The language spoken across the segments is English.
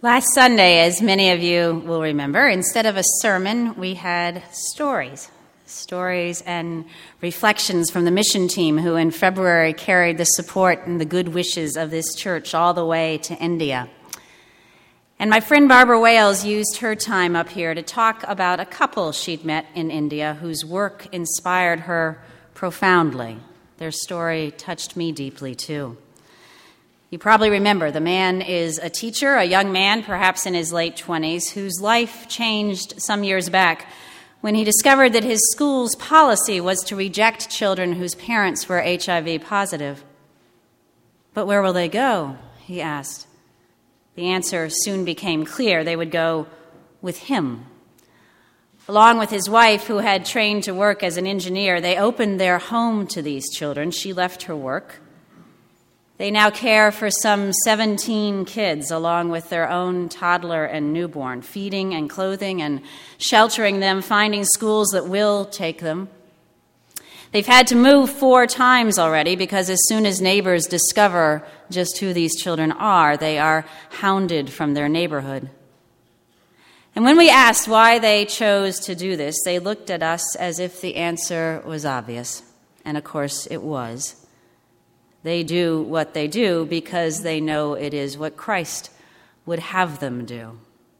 Last Sunday, as many of you will remember, instead of a sermon, we had stories and reflections from the mission team who in February carried the support and the good wishes of this church all the way to India. And my friend Barbara Wales used her time up here to talk about a couple she'd met in India whose work inspired her profoundly. Their story touched me deeply, too. You probably remember the man is a teacher, a young man, perhaps in his late 20s, whose life changed some years back when he discovered that his school's policy was to reject children whose parents were HIV positive. But where will they go? He asked. The answer soon became clear. They would go with him. Along with his wife, who had trained to work as an engineer, they opened their home to these children. She left her work. They now care for some 17 kids, along with their own toddler and newborn, feeding and clothing and sheltering them, finding schools that will take them. They've had to move 4 times already because as soon as neighbors discover just who these children are, they are hounded from their neighborhood. And when we asked why they chose to do this, they looked at us as if the answer was obvious. And of course it was. They do what they do because they know it is what Christ would have them do.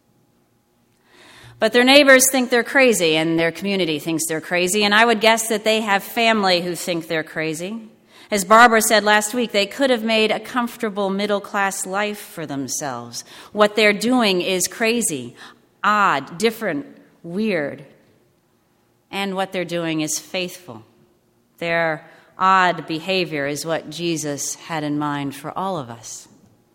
But their neighbors think they're crazy, and their community thinks they're crazy, and I would guess that they have family who think they're crazy. As Barbara said last week, they could have made a comfortable middle-class life for themselves. What they're doing is crazy, odd, different, weird. And what they're doing is faithful. Their odd behavior is what Jesus had in mind for all of us.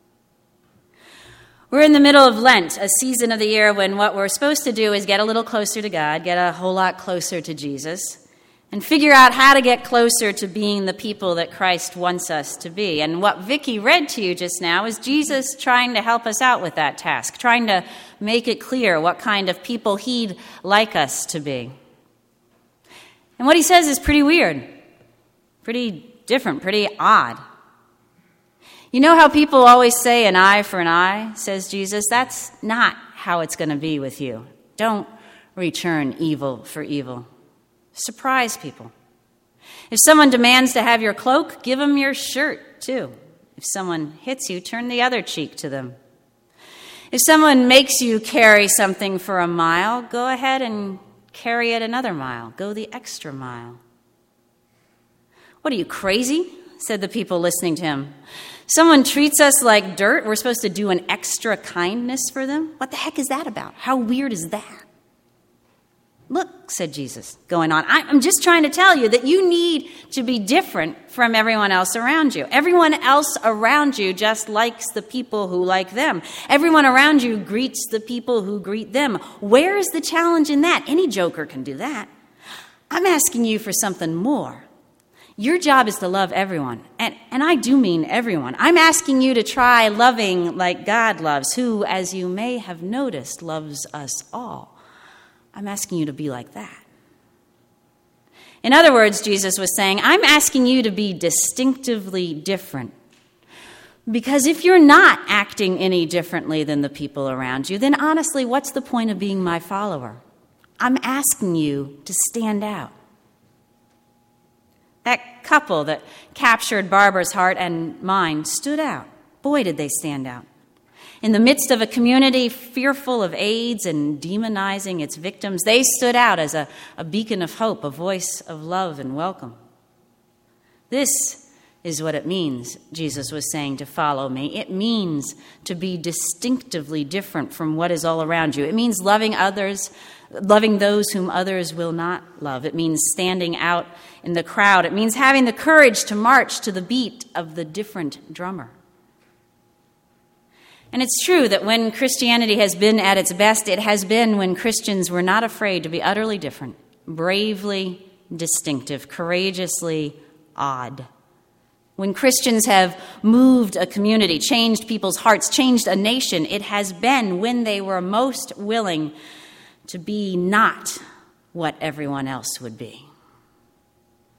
We're in the middle of Lent, a season of the year when what we're supposed to do is get a little closer to God, get a whole lot closer to Jesus, and figure out how to get closer to being the people that Christ wants us to be. And what Vicki read to you just now is Jesus trying to help us out with that task, trying to make it clear what kind of people he'd like us to be. And what he says is pretty weird. Pretty different, pretty odd. You know how people always say an eye for an eye, says Jesus? That's not how it's going to be with you. Don't return evil for evil. Surprise people. If someone demands to have your cloak, give them your shirt too. If someone hits you, turn the other cheek to them. If someone makes you carry something for a mile, go ahead and carry it another mile. Go the extra mile. What are you, crazy? Said the people listening to him. Someone treats us like dirt. We're supposed to do an extra kindness for them? What the heck is that about? How weird is that? Look, said Jesus, going on, I'm just trying to tell you that you need to be different from everyone else around you. Everyone else around you just likes the people who like them. Everyone around you greets the people who greet them. Where is the challenge in that? Any joker can do that. I'm asking you for something more. Your job is to love everyone, and I do mean everyone. I'm asking you to try loving like God loves, who, as you may have noticed, loves us all. I'm asking you to be like that. In other words, Jesus was saying, I'm asking you to be distinctively different. Because if you're not acting any differently than the people around you, then honestly, what's the point of being my follower? I'm asking you to stand out. That couple that captured Barbara's heart and mind stood out. Boy, did they stand out. In the midst of a community fearful of AIDS and demonizing its victims, they stood out as a beacon of hope, a voice of love and welcome. This is what it means, Jesus was saying, to follow me. It means to be distinctively different from what is all around you. It means loving others, loving those whom others will not love. It means standing out in the crowd. It means having the courage to march to the beat of the different drummer. And it's true that when Christianity has been at its best, it has been when Christians were not afraid to be utterly different, bravely distinctive, courageously odd. When Christians have moved a community, changed people's hearts, changed a nation, it has been when they were most willing to be not what everyone else would be.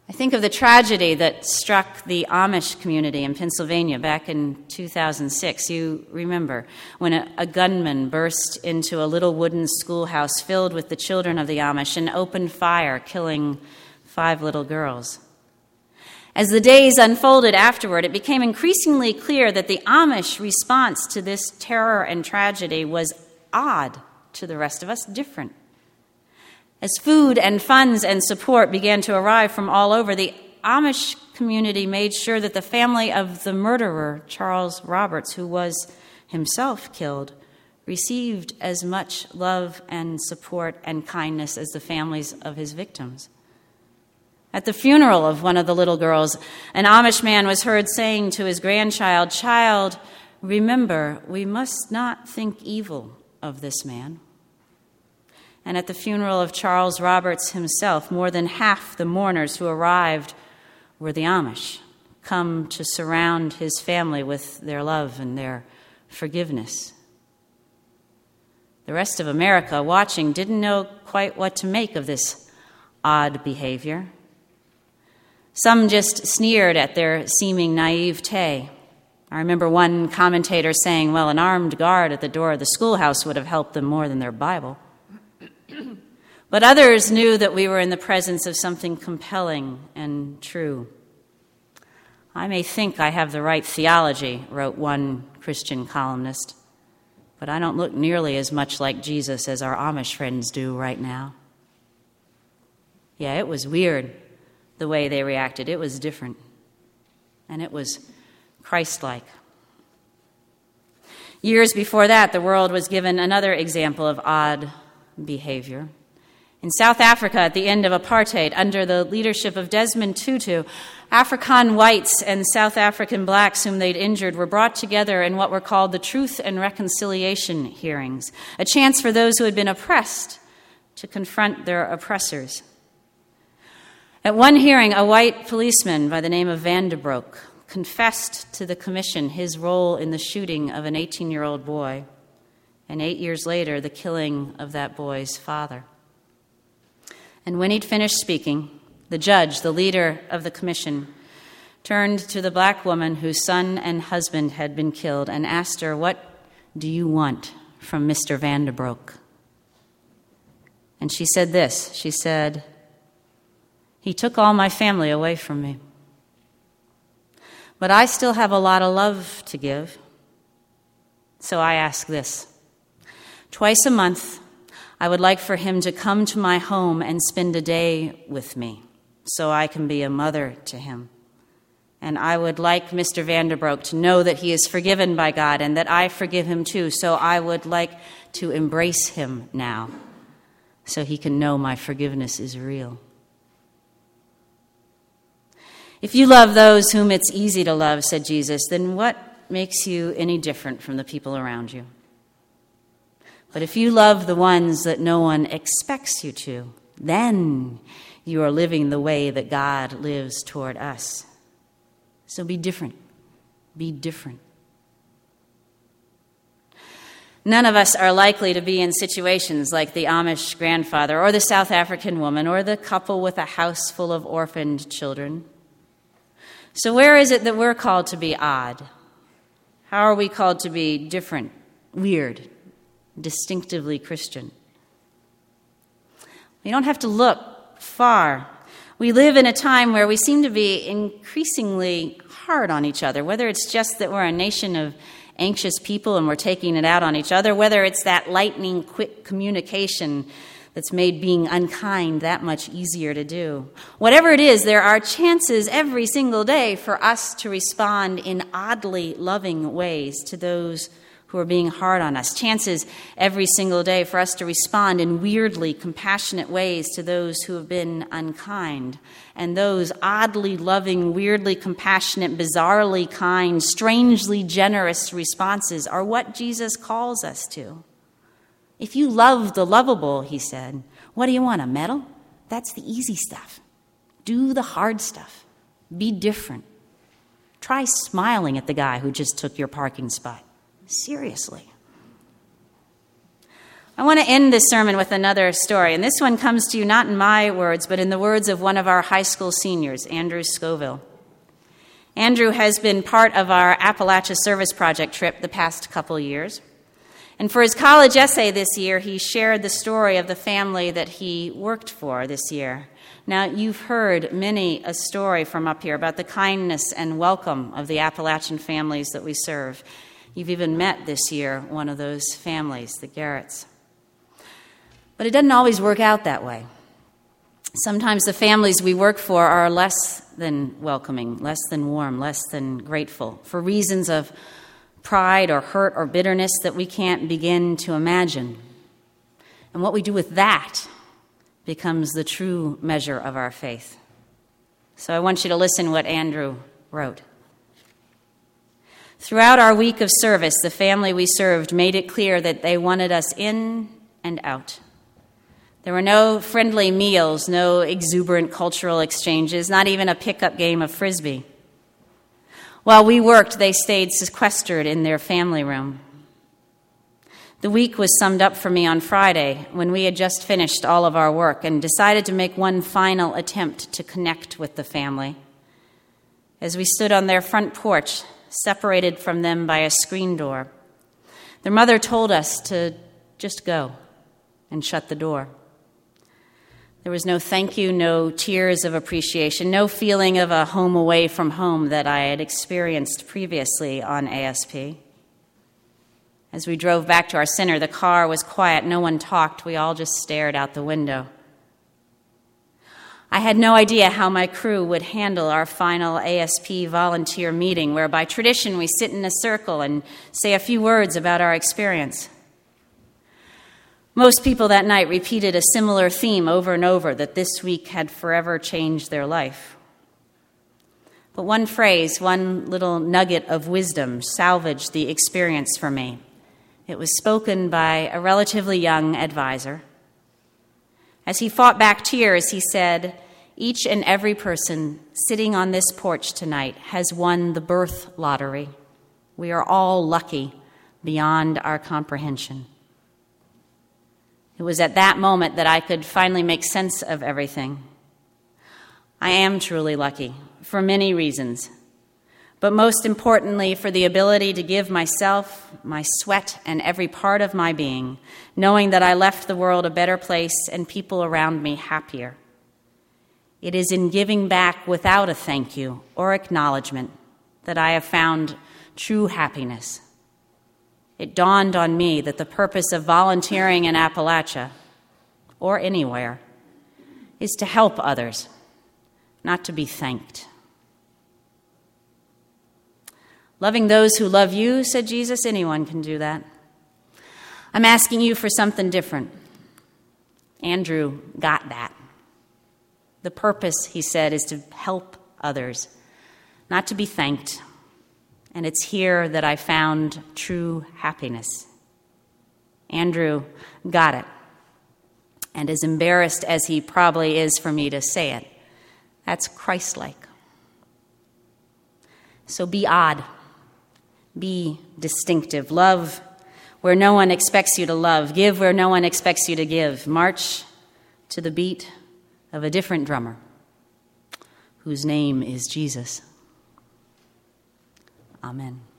I think of the tragedy that struck the Amish community in Pennsylvania back in 2006. You remember when a gunman burst into a little wooden schoolhouse filled with the children of the Amish and opened fire, killing 5 little girls. As the days unfolded afterward, it became increasingly clear that the Amish response to this terror and tragedy was odd to the rest of us, different. As food and funds and support began to arrive from all over, the Amish community made sure that the family of the murderer, Charles Roberts, who was himself killed, received as much love and support and kindness as the families of his victims. At the funeral of one of the little girls, an Amish man was heard saying to his grandchild, "Child, remember, we must not think evil of this man." And at the funeral of Charles Roberts himself, more than half the mourners who arrived were the Amish, come to surround his family with their love and their forgiveness. The rest of America, watching, didn't know quite what to make of this odd behavior. Some just sneered at their seeming naivete. I remember one commentator saying, well, an armed guard at the door of the schoolhouse would have helped them more than their Bible. But others knew that we were in the presence of something compelling and true. I may think I have the right theology, wrote one Christian columnist, but I don't look nearly as much like Jesus as our Amish friends do right now. Yeah, it was weird the way they reacted. It was different, and it was Christ-like. Years before that, the world was given another example of odd behavior. In South Africa, at the end of apartheid, under the leadership of Desmond Tutu, Afrikaan whites and South African blacks whom they'd injured were brought together in what were called the Truth and Reconciliation hearings, a chance for those who had been oppressed to confront their oppressors. At one hearing, a white policeman by the name of Vanderbroek confessed to the commission his role in the shooting of an 18-year-old boy, and 8 years later, the killing of that boy's father. And when he'd finished speaking, the judge, the leader of the commission, turned to the black woman whose son and husband had been killed and asked her, "What do you want from Mr. Vanderbroek?" And she said this. She said, "He took all my family away from me. But I still have a lot of love to give. So I ask this. Twice a month, I would like for him to come to my home and spend a day with me so I can be a mother to him. And I would like Mr. Vanderbroek to know that he is forgiven by God and that I forgive him too. So I would like to embrace him now so he can know my forgiveness is real." If you love those whom it's easy to love, said Jesus, then what makes you any different from the people around you? But if you love the ones that no one expects you to, then you are living the way that God lives toward us. So be different. Be different. None of us are likely to be in situations like the Amish grandfather or the South African woman or the couple with a house full of orphaned children. So where is it that we're called to be odd? How are we called to be different, weird, distinctively Christian? We don't have to look far. We live in a time where we seem to be increasingly hard on each other, whether it's just that we're a nation of anxious people and we're taking it out on each other, whether it's that lightning quick communication that's made being unkind that much easier to do. Whatever it is, there are chances every single day for us to respond in oddly loving ways to those who are being hard on us. Chances every single day for us to respond in weirdly compassionate ways to those who have been unkind. And those oddly loving, weirdly compassionate, bizarrely kind, strangely generous responses are what Jesus calls us to. If you love the lovable, he said, what do you want, a medal? That's the easy stuff. Do the hard stuff. Be different. Try smiling at the guy who just took your parking spot. Seriously. I want to end this sermon with another story, and this one comes to you not in my words, but in the words of one of our high school seniors, Andrew Scoville. Andrew has been part of our Appalachia Service Project trip the past couple years. And for his college essay this year, he shared the story of the family that he worked for this year. Now, you've heard many a story from up here about the kindness and welcome of the Appalachian families that we serve. You've even met this year one of those families, the Garretts. But it doesn't always work out that way. Sometimes the families we work for are less than welcoming, less than warm, less than grateful, for reasons of pride or hurt or bitterness that we can't begin to imagine. And what we do with that becomes the true measure of our faith. So I want you to listen to what Andrew wrote. Throughout our week of service, the family we served made it clear that they wanted us in and out. There were no friendly meals, no exuberant cultural exchanges, not even a pickup game of Frisbee. While we worked, they stayed sequestered in their family room. The week was summed up for me on Friday when we had just finished all of our work and decided to make one final attempt to connect with the family. As we stood on their front porch, separated from them by a screen door, their mother told us to just go and shut the door. There was no thank you, no tears of appreciation, no feeling of a home away from home that I had experienced previously on ASP. As we drove back to our center, the car was quiet. No one talked. We all just stared out the window. I had no idea how my crew would handle our final ASP volunteer meeting, where by tradition we sit in a circle and say a few words about our experience. Most people that night repeated a similar theme over and over, that this week had forever changed their life. But one phrase, one little nugget of wisdom salvaged the experience for me. It was spoken by a relatively young advisor. As he fought back tears, he said, "Each and every person sitting on this porch tonight has won the birth lottery. We are all lucky beyond our comprehension." It was at that moment that I could finally make sense of everything. I am truly lucky for many reasons, but most importantly for the ability to give myself, my sweat, and every part of my being, knowing that I left the world a better place and people around me happier. It is in giving back without a thank you or acknowledgement that I have found true happiness. It dawned on me that the purpose of volunteering in Appalachia, or anywhere, is to help others, not to be thanked. Loving those who love you, said Jesus, anyone can do that. I'm asking you for something different. Andrew got that. The purpose, he said, is to help others, not to be thanked. And it's here that I found true happiness. Andrew got it. And as embarrassed as he probably is for me to say it, that's Christ-like. So be odd. Be distinctive. Love where no one expects you to love. Give where no one expects you to give. March to the beat of a different drummer, whose name is Jesus. Amen.